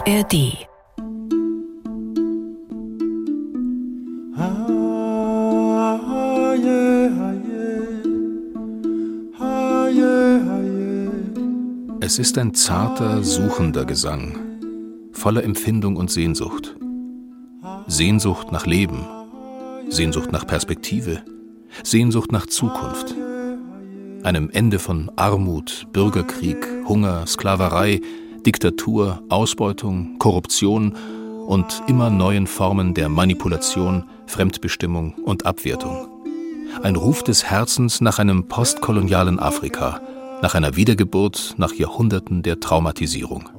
ARD. Es ist ein zarter, suchender Gesang, voller Empfindung und Sehnsucht. Sehnsucht nach Leben, Sehnsucht nach Perspektive, Sehnsucht nach Zukunft. Einem Ende von Armut, Bürgerkrieg, Hunger, Sklaverei, Diktatur, Ausbeutung, Korruption und immer neuen Formen der Manipulation, Fremdbestimmung und Abwertung. Ein Ruf des Herzens nach einem postkolonialen Afrika, nach einer Wiedergeburt nach Jahrhunderten der Traumatisierung.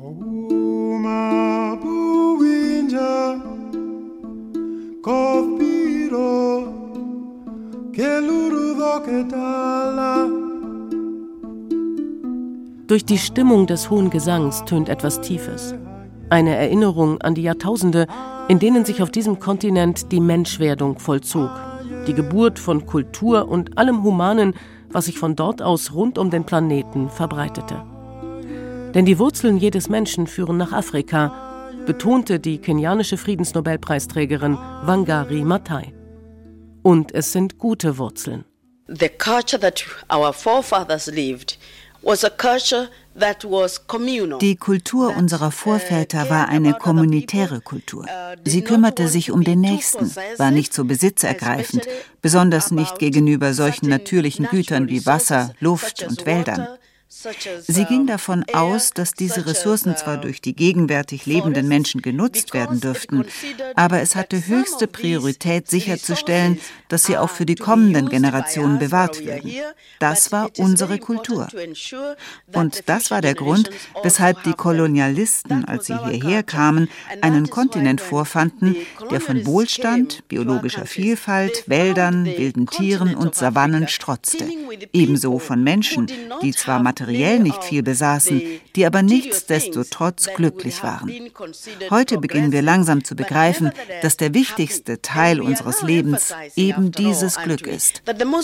Durch die Stimmung des hohen Gesangs tönt etwas Tiefes. Eine Erinnerung an die Jahrtausende, in denen sich auf diesem Kontinent die Menschwerdung vollzog. Die Geburt von Kultur und allem Humanen, was sich von dort aus rund um den Planeten verbreitete. Denn die Wurzeln jedes Menschen führen nach Afrika, betonte die kenianische Friedensnobelpreisträgerin Wangari Maathai. Und es sind gute Wurzeln. The culture that our forefathers lived was a culture that was communal. Die Kultur unserer Vorväter war eine kommunitäre Kultur. Sie kümmerte sich um den Nächsten, war nicht so besitzergreifend, besonders nicht gegenüber solchen natürlichen Gütern wie Wasser, Luft und Wäldern. Sie ging davon aus, dass diese Ressourcen zwar durch die gegenwärtig lebenden Menschen genutzt werden dürften, aber es hatte höchste Priorität sicherzustellen, dass sie auch für die kommenden Generationen bewahrt werden. Das war unsere Kultur. Und das war der Grund, weshalb die Kolonialisten, als sie hierher kamen, einen Kontinent vorfanden, der von Wohlstand, biologischer Vielfalt, Wäldern, wilden Tieren und Savannen strotzte. Ebenso von Menschen, die zwar materiell nicht viel besaßen, die aber nichtsdestotrotz glücklich waren. Heute beginnen wir langsam zu begreifen, dass der wichtigste Teil unseres Lebens eben dieses Glück ist.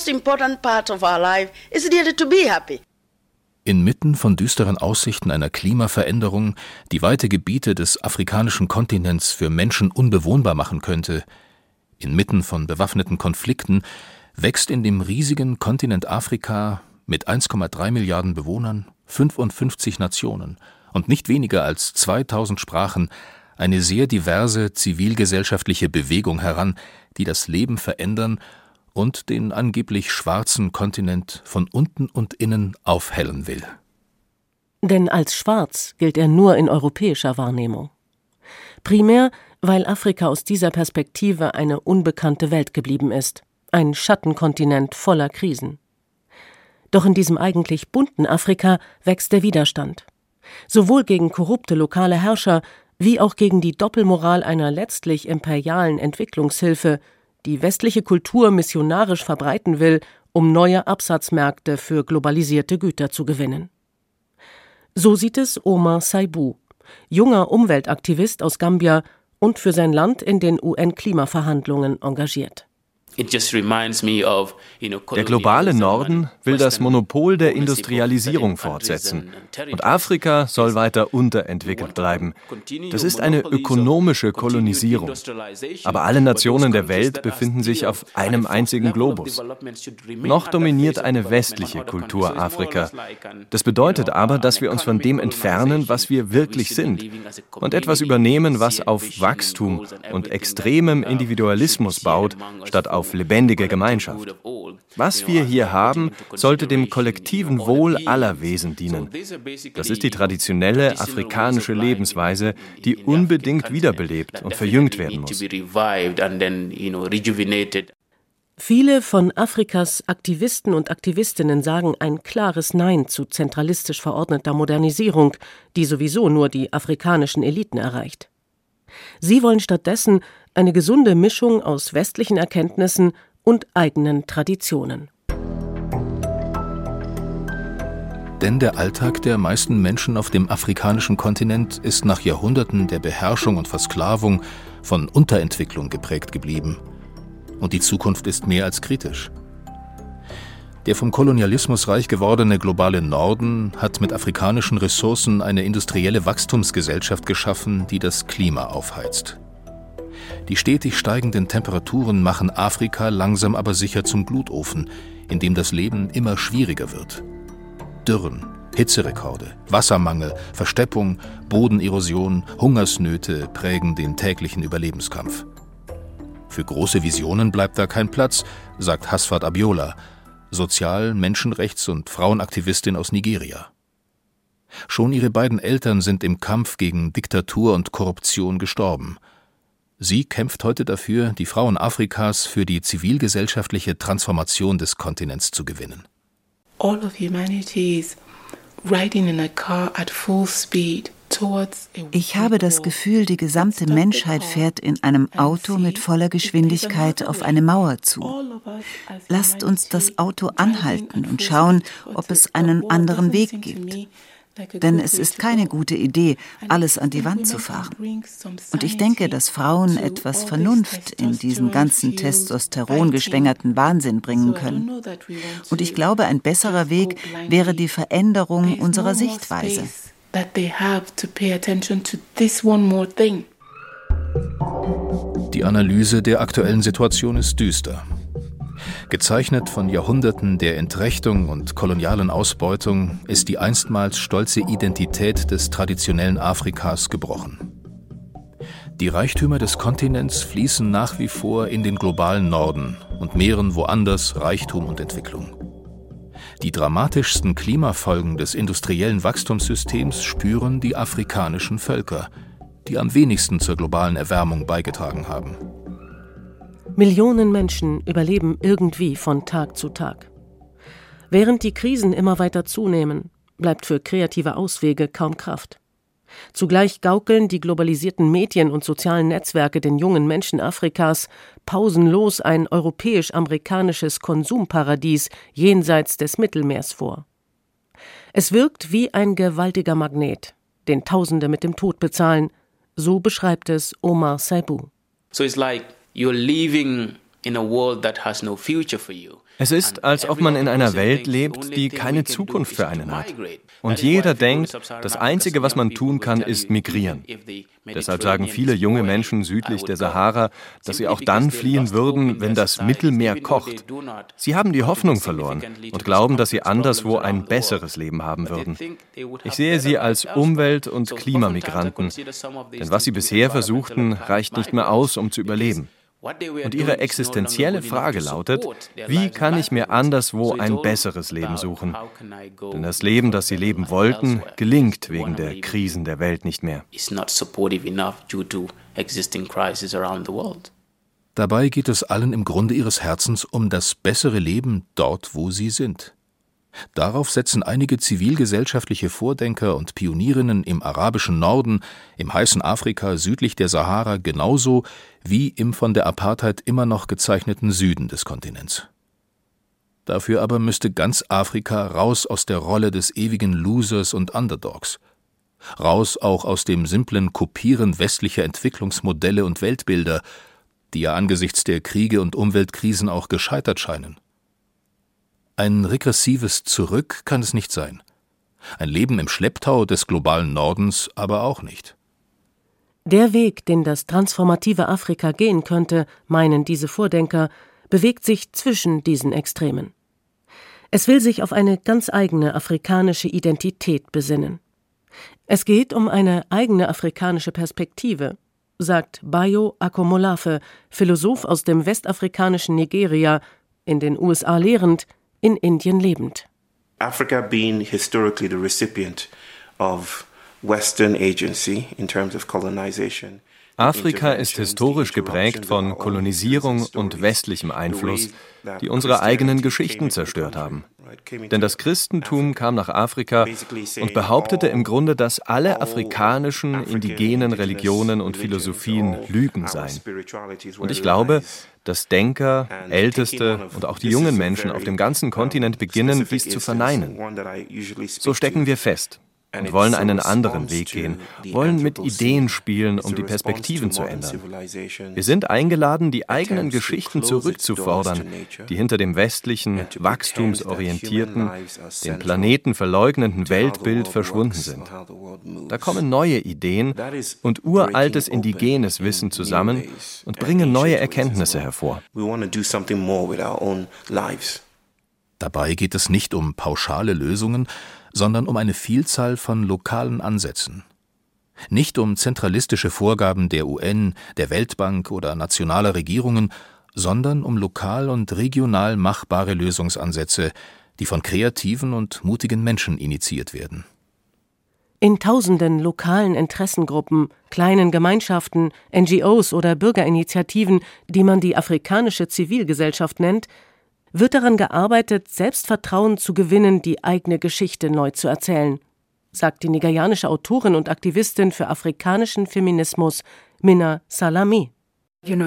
Inmitten von düsteren Aussichten einer Klimaveränderung, die weite Gebiete des afrikanischen Kontinents für Menschen unbewohnbar machen könnte, inmitten von bewaffneten Konflikten, wächst in dem riesigen Kontinent Afrika mit 1,3 Milliarden Bewohnern, 55 Nationen und nicht weniger als 2000 Sprachen eine sehr diverse zivilgesellschaftliche Bewegung heran, die das Leben verändern und den angeblich schwarzen Kontinent von unten und innen aufhellen will. Denn als schwarz gilt er nur in europäischer Wahrnehmung. Primär, weil Afrika aus dieser Perspektive eine unbekannte Welt geblieben ist, ein Schattenkontinent voller Krisen. Doch in diesem eigentlich bunten Afrika wächst der Widerstand. Sowohl gegen korrupte lokale Herrscher, wie auch gegen die Doppelmoral einer letztlich imperialen Entwicklungshilfe, die westliche Kultur missionarisch verbreiten will, um neue Absatzmärkte für globalisierte Güter zu gewinnen. So sieht es Omar Saibu, junger Umweltaktivist aus Gambia und für sein Land in den UN-Klimaverhandlungen engagiert. Der globale Norden will das Monopol der Industrialisierung fortsetzen und Afrika soll weiter unterentwickelt bleiben. Das ist eine ökonomische Kolonisierung. Aber alle Nationen der Welt befinden sich auf einem einzigen Globus. Noch dominiert eine westliche Kultur Afrika. Das bedeutet aber, dass wir uns von dem entfernen, was wir wirklich sind und etwas übernehmen, was auf Wachstum und extremem Individualismus baut, statt auf lebendige Gemeinschaft. Was wir hier haben, sollte dem kollektiven Wohl aller Wesen dienen. Das ist die traditionelle afrikanische Lebensweise, die unbedingt wiederbelebt und verjüngt werden muss. Viele von Afrikas Aktivisten und Aktivistinnen sagen ein klares Nein zu zentralistisch verordneter Modernisierung, die sowieso nur die afrikanischen Eliten erreicht. Sie wollen stattdessen eine gesunde Mischung aus westlichen Erkenntnissen und eigenen Traditionen. Denn der Alltag der meisten Menschen auf dem afrikanischen Kontinent ist nach Jahrhunderten der Beherrschung und Versklavung von Unterentwicklung geprägt geblieben. Und die Zukunft ist mehr als kritisch. Der vom Kolonialismus reich gewordene globale Norden hat mit afrikanischen Ressourcen eine industrielle Wachstumsgesellschaft geschaffen, die das Klima aufheizt. Die stetig steigenden Temperaturen machen Afrika langsam aber sicher zum Glutofen, in dem das Leben immer schwieriger wird. Dürren, Hitzerekorde, Wassermangel, Versteppung, Bodenerosion, Hungersnöte prägen den täglichen Überlebenskampf. Für große Visionen bleibt da kein Platz, sagt Hasfat Abiola, Sozial-, Menschenrechts- und Frauenaktivistin aus Nigeria. Schon ihre beiden Eltern sind im Kampf gegen Diktatur und Korruption gestorben. Sie kämpft heute dafür, die Frauen Afrikas für die zivilgesellschaftliche Transformation des Kontinents zu gewinnen. All of humanity is riding in a car at full speed. Ich habe das Gefühl, die gesamte Menschheit fährt in einem Auto mit voller Geschwindigkeit auf eine Mauer zu. Lasst uns das Auto anhalten und schauen, ob es einen anderen Weg gibt. Denn es ist keine gute Idee, alles an die Wand zu fahren. Und ich denke, dass Frauen etwas Vernunft in diesen ganzen testosterongeschwängerten Wahnsinn bringen können. Und ich glaube, ein besserer Weg wäre die Veränderung unserer Sichtweise. Die Analyse der aktuellen Situation ist düster. Gezeichnet von Jahrhunderten der Entrechtung und kolonialen Ausbeutung ist die einstmals stolze Identität des traditionellen Afrikas gebrochen. Die Reichtümer des Kontinents fließen nach wie vor in den globalen Norden und mehren woanders Reichtum und Entwicklung. Die dramatischsten Klimafolgen des industriellen Wachstumssystems spüren die afrikanischen Völker, die am wenigsten zur globalen Erwärmung beigetragen haben. Millionen Menschen überleben irgendwie von Tag zu Tag. Während die Krisen immer weiter zunehmen, bleibt für kreative Auswege kaum Kraft. Zugleich gaukeln die globalisierten Medien und sozialen Netzwerke den jungen Menschen Afrikas pausenlos ein europäisch-amerikanisches Konsumparadies jenseits des Mittelmeers vor. Es wirkt wie ein gewaltiger Magnet, den Tausende mit dem Tod bezahlen, so beschreibt es Omar Saibu. So it's like you're living in a world that has no future for you. Es ist, als ob man in einer Welt lebt, die keine Zukunft für einen hat. Und jeder denkt, das Einzige, was man tun kann, ist migrieren. Deshalb sagen viele junge Menschen südlich der Sahara, dass sie auch dann fliehen würden, wenn das Mittelmeer kocht. Sie haben die Hoffnung verloren und glauben, dass sie anderswo ein besseres Leben haben würden. Ich sehe sie als Umwelt- und Klimamigranten, denn was sie bisher versuchten, reicht nicht mehr aus, um zu überleben. Und ihre existenzielle Frage lautet, wie kann ich mir anderswo ein besseres Leben suchen? Denn das Leben, das sie leben wollten, gelingt wegen der Krisen der Welt nicht mehr. Dabei geht es allen im Grunde ihres Herzens um das bessere Leben dort, wo sie sind. Darauf setzen einige zivilgesellschaftliche Vordenker und Pionierinnen im arabischen Norden, im heißen Afrika südlich der Sahara genauso wie im von der Apartheid immer noch gezeichneten Süden des Kontinents. Dafür aber müsste ganz Afrika raus aus der Rolle des ewigen Losers und Underdogs. Raus auch aus dem simplen Kopieren westlicher Entwicklungsmodelle und Weltbilder, die ja angesichts der Kriege und Umweltkrisen auch gescheitert scheinen. Ein regressives Zurück kann es nicht sein. Ein Leben im Schlepptau des globalen Nordens aber auch nicht. Der Weg, den das transformative Afrika gehen könnte, meinen diese Vordenker, bewegt sich zwischen diesen Extremen. Es will sich auf eine ganz eigene afrikanische Identität besinnen. Es geht um eine eigene afrikanische Perspektive, sagt Bayo Akomolafe, Philosoph aus dem westafrikanischen Nigeria, in den USA lehrend, in Indien lebend. Africa being historically the recipient of Western agency in terms of colonization. Afrika ist historisch geprägt von Kolonisierung und westlichem Einfluss, die unsere eigenen Geschichten zerstört haben. Denn das Christentum kam nach Afrika und behauptete im Grunde, dass alle afrikanischen, indigenen Religionen und Philosophien Lügen seien. Und ich glaube, dass Denker, Älteste und auch die jungen Menschen auf dem ganzen Kontinent beginnen, dies zu verneinen. So stecken wir fest. und wollen einen anderen Weg gehen, wollen mit Ideen spielen, um die Perspektiven zu ändern. Wir sind eingeladen, die eigenen Geschichten zurückzufordern, die hinter dem westlichen, wachstumsorientierten, den Planeten verleugnenden Weltbild verschwunden sind. Da kommen neue Ideen und uraltes indigenes Wissen zusammen und bringen neue Erkenntnisse hervor. Dabei geht es nicht um pauschale Lösungen, sondern um eine Vielzahl von lokalen Ansätzen. Nicht um zentralistische Vorgaben der UN, der Weltbank oder nationaler Regierungen, sondern um lokal und regional machbare Lösungsansätze, die von kreativen und mutigen Menschen initiiert werden. In tausenden lokalen Interessengruppen, kleinen Gemeinschaften, NGOs oder Bürgerinitiativen, die man die afrikanische Zivilgesellschaft nennt, wird daran gearbeitet, Selbstvertrauen zu gewinnen, die eigene Geschichte neu zu erzählen, sagt die nigerianische Autorin und Aktivistin für afrikanischen Feminismus Minna Salami. Das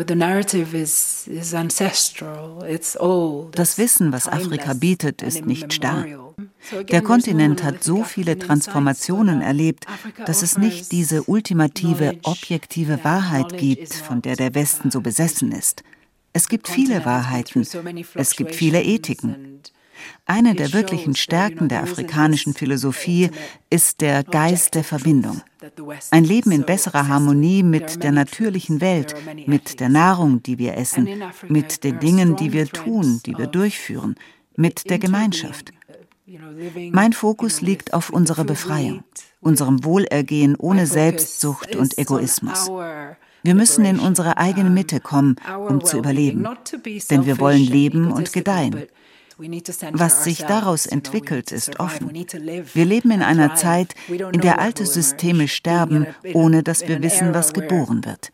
Wissen, was Afrika bietet, ist nicht starr. Der Kontinent hat so viele Transformationen erlebt, dass es nicht diese ultimative, objektive Wahrheit gibt, von der der Westen so besessen ist. Es gibt viele Wahrheiten, es gibt viele Ethiken. Eine der wirklichen Stärken der afrikanischen Philosophie ist der Geist der Verbindung. Ein Leben in besserer Harmonie mit der natürlichen Welt, mit der Nahrung, die wir essen, mit den Dingen, die wir tun, die wir durchführen, mit der Gemeinschaft. Mein Fokus liegt auf unserer Befreiung, unserem Wohlergehen ohne Selbstsucht und Egoismus. Wir müssen in unsere eigene Mitte kommen, um zu überleben, denn wir wollen leben und gedeihen. Was sich daraus entwickelt, ist offen. Wir leben in einer Zeit, in der alte Systeme sterben, ohne dass wir wissen, was geboren wird.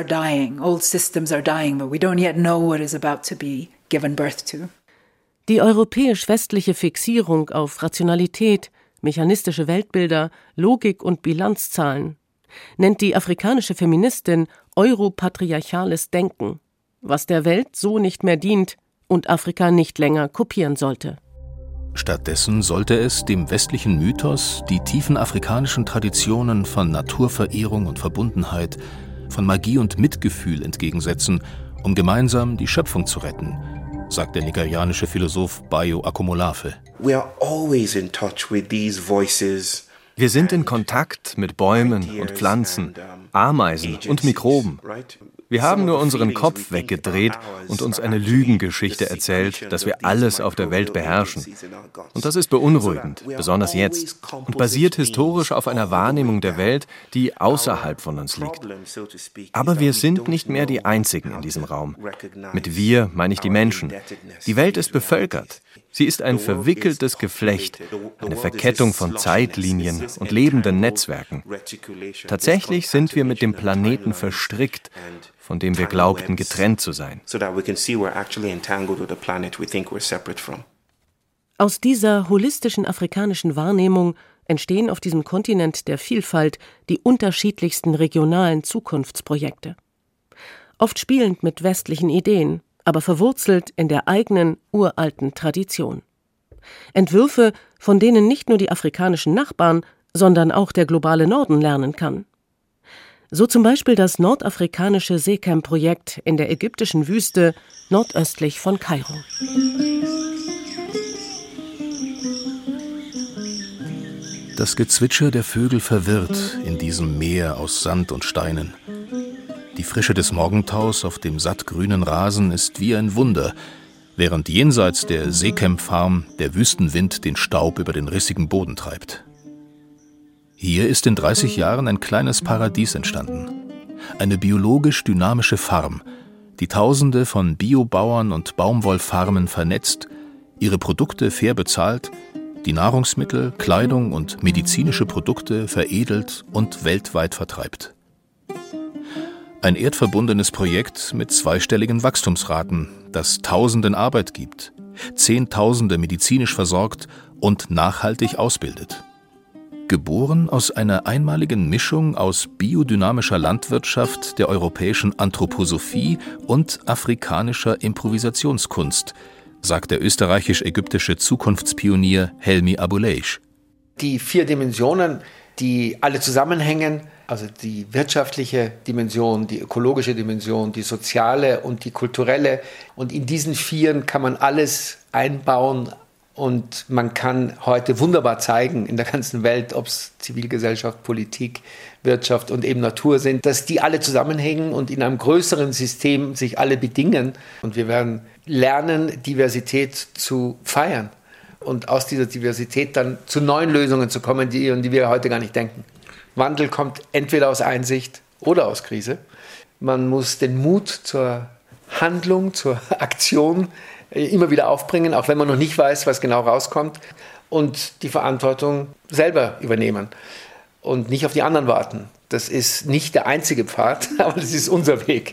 Die europäisch-westliche Fixierung auf Rationalität, mechanistische Weltbilder, Logik und Bilanzzahlen nennt die afrikanische Feministin europatriarchales Denken, was der Welt so nicht mehr dient und Afrika nicht länger kopieren sollte. Stattdessen sollte es dem westlichen Mythos die tiefen afrikanischen Traditionen von Naturverehrung und Verbundenheit, von Magie und Mitgefühl entgegensetzen, um gemeinsam die Schöpfung zu retten, sagt der nigerianische Philosoph Bayo Akomolafe. Wir sind in Kontakt mit Bäumen und Pflanzen, Ameisen und Mikroben. Wir haben nur unseren Kopf weggedreht und uns eine Lügengeschichte erzählt, dass wir alles auf der Welt beherrschen. Und das ist beunruhigend, besonders jetzt, und basiert historisch auf einer Wahrnehmung der Welt, die außerhalb von uns liegt. Aber wir sind nicht mehr die Einzigen in diesem Raum. Mit wir meine ich die Menschen. Die Welt ist bevölkert. Sie ist ein verwickeltes Geflecht, eine Verkettung von Zeitlinien und lebenden Netzwerken. Tatsächlich sind wir mit dem Planeten verstrickt, von dem wir glaubten, getrennt zu sein. Aus dieser holistischen afrikanischen Wahrnehmung entstehen auf diesem Kontinent der Vielfalt die unterschiedlichsten regionalen Zukunftsprojekte. Oft spielend mit westlichen Ideen, aber verwurzelt in der eigenen, uralten Tradition. Entwürfe, von denen nicht nur die afrikanischen Nachbarn, sondern auch der globale Norden lernen kann. So zum Beispiel das nordafrikanische SECAM-Projekt in der ägyptischen Wüste nordöstlich von Kairo. Das Gezwitscher der Vögel verwirrt in diesem Meer aus Sand und Steinen. Die Frische des Morgentaus auf dem sattgrünen Rasen ist wie ein Wunder, während jenseits der SECAM-Farm der Wüstenwind den Staub über den rissigen Boden treibt. Hier ist in 30 Jahren ein kleines Paradies entstanden. Eine biologisch dynamische Farm, die Tausende von Biobauern und Baumwollfarmen vernetzt, ihre Produkte fair bezahlt, die Nahrungsmittel, Kleidung und medizinische Produkte veredelt und weltweit vertreibt. Ein erdverbundenes Projekt mit zweistelligen Wachstumsraten, das Tausenden Arbeit gibt, Zehntausende medizinisch versorgt und nachhaltig ausbildet. Geboren aus einer einmaligen Mischung aus biodynamischer Landwirtschaft, der europäischen Anthroposophie und afrikanischer Improvisationskunst, sagt der österreichisch-ägyptische Zukunftspionier Helmi Abuleish. Die 4 Dimensionen, die alle zusammenhängen, also die wirtschaftliche Dimension, die ökologische Dimension, die soziale und die kulturelle. Und in diesen 4 kann man alles einbauen und man kann heute wunderbar zeigen in der ganzen Welt, ob es Zivilgesellschaft, Politik, Wirtschaft und eben Natur sind, dass die alle zusammenhängen und in einem größeren System sich alle bedingen. Und wir werden lernen, Diversität zu feiern und aus dieser Diversität dann zu neuen Lösungen zu kommen, an die wir heute gar nicht denken. Wandel kommt entweder aus Einsicht oder aus Krise. Man muss den Mut zur Handlung, zur Aktion immer wieder aufbringen, auch wenn man noch nicht weiß, was genau rauskommt. Und die Verantwortung selber übernehmen und nicht auf die anderen warten. Das ist nicht der einzige Pfad, aber das ist unser Weg.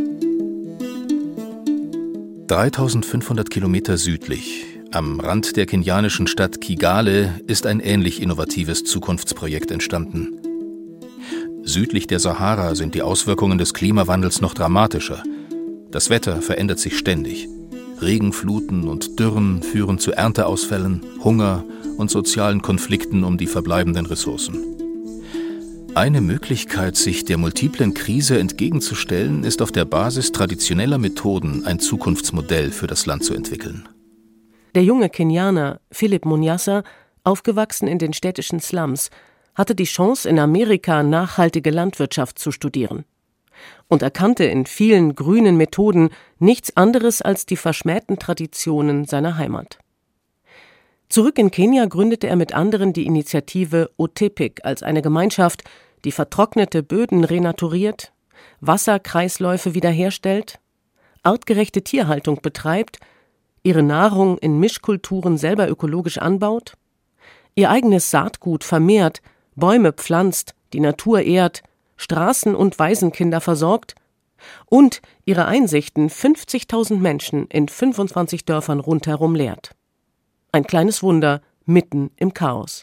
3500 Kilometer südlich, am Rand der kenianischen Stadt Kigali, ist ein ähnlich innovatives Zukunftsprojekt entstanden. Südlich der Sahara sind die Auswirkungen des Klimawandels noch dramatischer. Das Wetter verändert sich ständig. Regenfluten und Dürren führen zu Ernteausfällen, Hunger und sozialen Konflikten um die verbleibenden Ressourcen. Eine Möglichkeit, sich der multiplen Krise entgegenzustellen, ist auf der Basis traditioneller Methoden ein Zukunftsmodell für das Land zu entwickeln. Der junge Kenianer Philip Munyasa, aufgewachsen in den städtischen Slums, hatte die Chance, in Amerika nachhaltige Landwirtschaft zu studieren und erkannte in vielen grünen Methoden nichts anderes als die verschmähten Traditionen seiner Heimat. Zurück in Kenia gründete er mit anderen die Initiative OTEPIC als eine Gemeinschaft, die vertrocknete Böden renaturiert, Wasserkreisläufe wiederherstellt, artgerechte Tierhaltung betreibt, ihre Nahrung in Mischkulturen selber ökologisch anbaut, ihr eigenes Saatgut vermehrt, Bäume pflanzt, die Natur ehrt, Straßen- und Waisenkinder versorgt und ihre Einsichten 50.000 Menschen in 25 Dörfern rundherum lehrt. Ein kleines Wunder mitten im Chaos.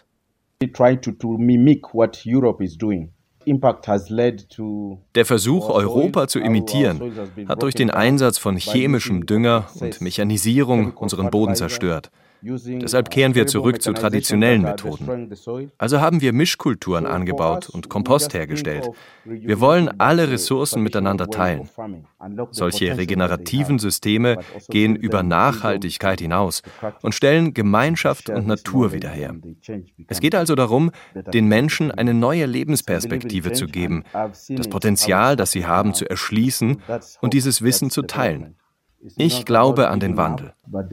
Der Versuch, Europa zu imitieren, hat durch den Einsatz von chemischem Dünger und Mechanisierung unseren Boden zerstört. Deshalb kehren wir zurück zu traditionellen Methoden. Also haben wir Mischkulturen angebaut und Kompost hergestellt. Wir wollen alle Ressourcen miteinander teilen. Solche regenerativen Systeme gehen über Nachhaltigkeit hinaus und stellen Gemeinschaft und Natur wieder her. Es geht also darum, den Menschen eine neue Lebensperspektive zu geben, das Potenzial, das sie haben, zu erschließen und dieses Wissen zu teilen. Ich glaube an den Wandel.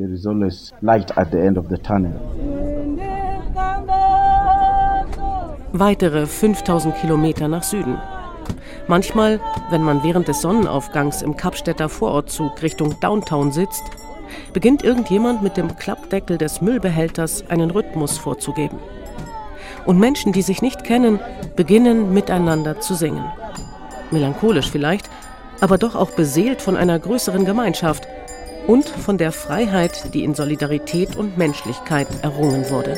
Weitere 5000 Kilometer nach Süden. Manchmal, wenn man während des Sonnenaufgangs im Kapstädter Vorortzug Richtung Downtown sitzt, beginnt irgendjemand mit dem Klappdeckel des Müllbehälters einen Rhythmus vorzugeben. Und Menschen, die sich nicht kennen, beginnen miteinander zu singen. Melancholisch vielleicht, aber doch auch beseelt von einer größeren Gemeinschaft und von der Freiheit, die in Solidarität und Menschlichkeit errungen wurde.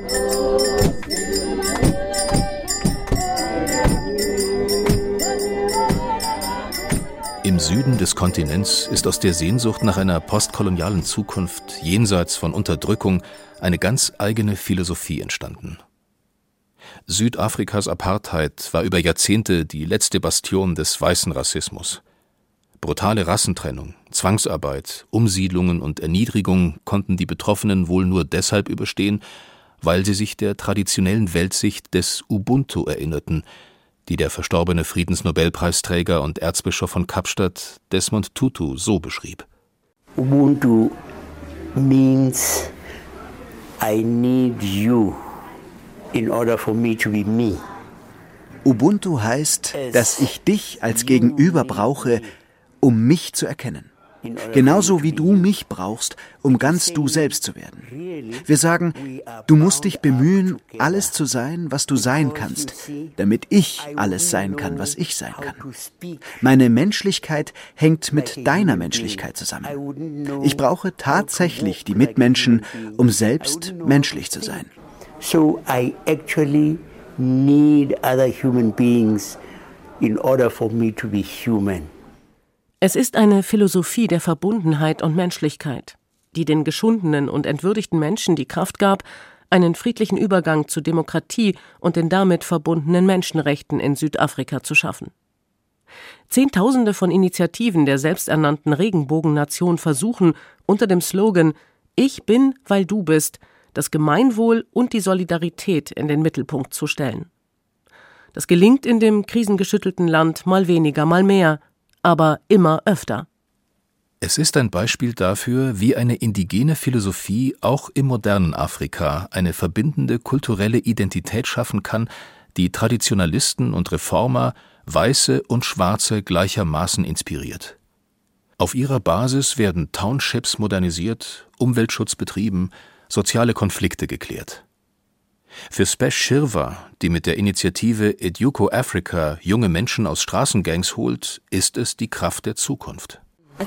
Im Süden des Kontinents ist aus der Sehnsucht nach einer postkolonialen Zukunft jenseits von Unterdrückung eine ganz eigene Philosophie entstanden. Südafrikas Apartheid war über Jahrzehnte die letzte Bastion des weißen Rassismus. Brutale Rassentrennung, Zwangsarbeit, Umsiedlungen und Erniedrigung konnten die Betroffenen wohl nur deshalb überstehen, weil sie sich der traditionellen Weltsicht des Ubuntu erinnerten, die der verstorbene Friedensnobelpreisträger und Erzbischof von Kapstadt Desmond Tutu so beschrieb. Ubuntu means I need you in order for me to be me. Ubuntu heißt, dass ich dich als Gegenüber brauche, um mich zu erkennen. Genauso wie du mich brauchst, um ganz du selbst zu werden. Wir sagen, du musst dich bemühen, alles zu sein, was du sein kannst, damit ich alles sein kann, was ich sein kann. Meine Menschlichkeit hängt mit deiner Menschlichkeit zusammen. Ich brauche tatsächlich die Mitmenschen, um selbst menschlich zu sein. So I actually need other human beings in order for me to be human. Es ist eine Philosophie der Verbundenheit und Menschlichkeit, die den geschundenen und entwürdigten Menschen die Kraft gab, einen friedlichen Übergang zu Demokratie und den damit verbundenen Menschenrechten in Südafrika zu schaffen. Zehntausende von Initiativen der selbsternannten Regenbogennation versuchen, unter dem Slogan »Ich bin, weil du bist«, das Gemeinwohl und die Solidarität in den Mittelpunkt zu stellen. Das gelingt in dem krisengeschüttelten Land mal weniger, mal mehr, aber immer öfter. Es ist ein Beispiel dafür, wie eine indigene Philosophie auch im modernen Afrika eine verbindende kulturelle Identität schaffen kann, die Traditionalisten und Reformer, Weiße und Schwarze gleichermaßen inspiriert. Auf ihrer Basis werden Townships modernisiert, Umweltschutz betrieben, soziale Konflikte geklärt. Für Spesh Shirwa, die mit der Initiative Educo Africa junge Menschen aus Straßengangs holt, ist es die Kraft der Zukunft.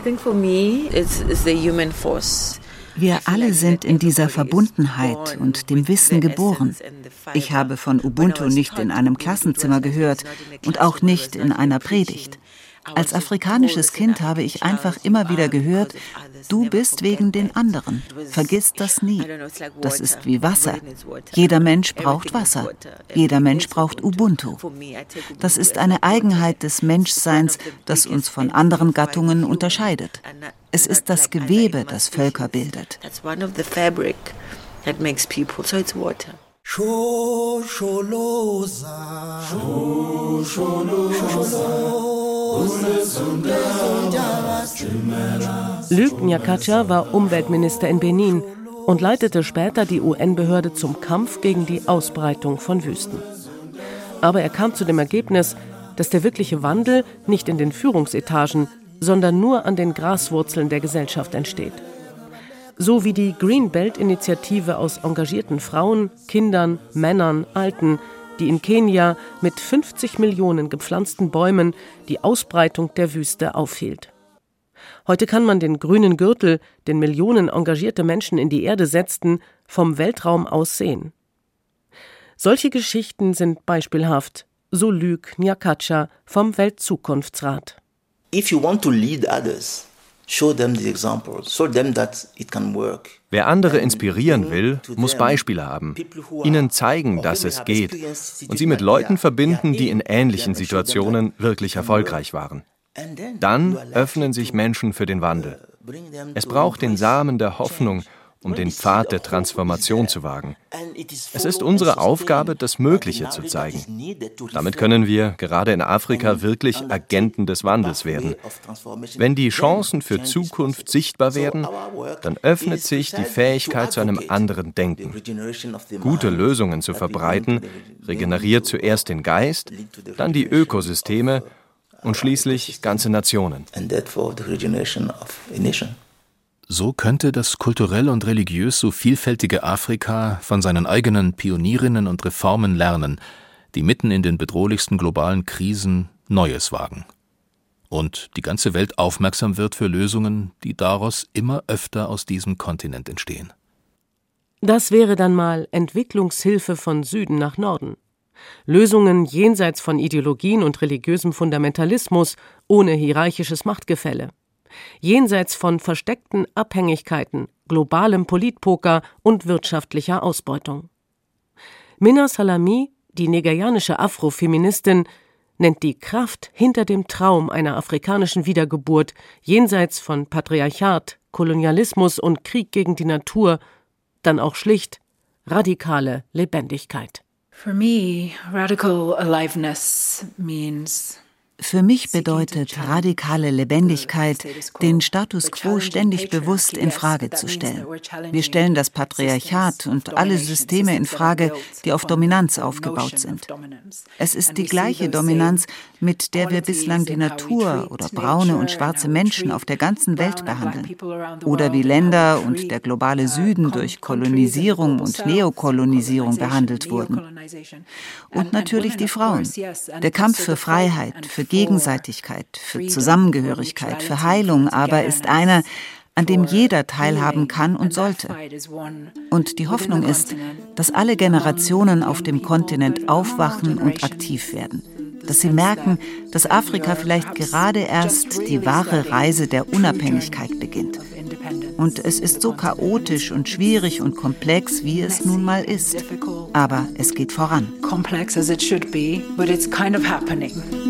Wir alle sind in dieser Verbundenheit und dem Wissen geboren. Ich habe von Ubuntu nicht in einem Klassenzimmer gehört und auch nicht in einer Predigt. Als afrikanisches Kind habe ich einfach immer wieder gehört, du bist wegen den anderen. Vergiss das nie. Das ist wie Wasser. Jeder Mensch braucht Wasser. Jeder Mensch braucht Ubuntu. Das ist eine Eigenheit des Menschseins, das uns von anderen Gattungen unterscheidet. Es ist das Gewebe, das Völker bildet. Luc Nyakacha war Umweltminister in Benin und leitete später die UN-Behörde zum Kampf gegen die Ausbreitung von Wüsten. Aber er kam zu dem Ergebnis, dass der wirkliche Wandel nicht in den Führungsetagen, sondern nur an den Graswurzeln der Gesellschaft entsteht. So wie die Green Belt-Initiative aus engagierten Frauen, Kindern, Männern, Alten, die in Kenia mit 50 Millionen gepflanzten Bäumen die Ausbreitung der Wüste aufhielt. Heute kann man den grünen Gürtel, den Millionen engagierte Menschen in die Erde setzten, vom Weltraum aus sehen. Solche Geschichten sind beispielhaft, so Luc Nyakacha vom Weltzukunftsrat. If you want to lead others, show them the example, show them that it can work. Wer andere inspirieren will, muss Beispiele haben, ihnen zeigen, dass es geht und sie mit Leuten verbinden, die in ähnlichen Situationen wirklich erfolgreich waren. Dann öffnen sich Menschen für den Wandel. Es braucht den Samen der Hoffnung, um den Pfad der Transformation zu wagen. Es ist unsere Aufgabe, das Mögliche zu zeigen. Damit können wir, gerade in Afrika, wirklich Agenten des Wandels werden. Wenn die Chancen für Zukunft sichtbar werden, dann öffnet sich die Fähigkeit zu einem anderen Denken. Gute Lösungen zu verbreiten, regeneriert zuerst den Geist, dann die Ökosysteme und schließlich ganze Nationen. So könnte das kulturell und religiös so vielfältige Afrika von seinen eigenen Pionierinnen und Reformen lernen, die mitten in den bedrohlichsten globalen Krisen Neues wagen. Und die ganze Welt aufmerksam wird für Lösungen, die daraus immer öfter aus diesem Kontinent entstehen. Das wäre dann mal Entwicklungshilfe von Süden nach Norden. Lösungen jenseits von Ideologien und religiösem Fundamentalismus, ohne hierarchisches Machtgefälle. Jenseits von versteckten Abhängigkeiten, globalem Politpoker und wirtschaftlicher Ausbeutung. Minna Salami, die nigerianische Afrofeministin, nennt die Kraft hinter dem Traum einer afrikanischen Wiedergeburt jenseits von Patriarchat, Kolonialismus und Krieg gegen die Natur dann auch schlicht radikale Lebendigkeit. For me, radical aliveness means Für mich bedeutet radikale Lebendigkeit, den Status quo ständig bewusst in Frage zu stellen. Wir stellen das Patriarchat und alle Systeme in Frage, die auf Dominanz aufgebaut sind. Es ist die gleiche Dominanz, mit der wir bislang die Natur oder braune und schwarze Menschen auf der ganzen Welt behandeln. Oder wie Länder und der globale Süden durch Kolonisierung und Neokolonisierung behandelt wurden. Und natürlich die Frauen. Der Kampf für Freiheit, für Gegenseitigkeit, für Zusammengehörigkeit, für Heilung aber ist einer, an dem jeder teilhaben kann und sollte. Und die Hoffnung ist, dass alle Generationen auf dem Kontinent aufwachen und aktiv werden. Dass sie merken, dass Afrika vielleicht gerade erst die wahre Reise der Unabhängigkeit beginnt. Und es ist so chaotisch und schwierig und komplex, wie es nun mal ist. Aber es geht voran. Complex as it should be, but it's kind of happening.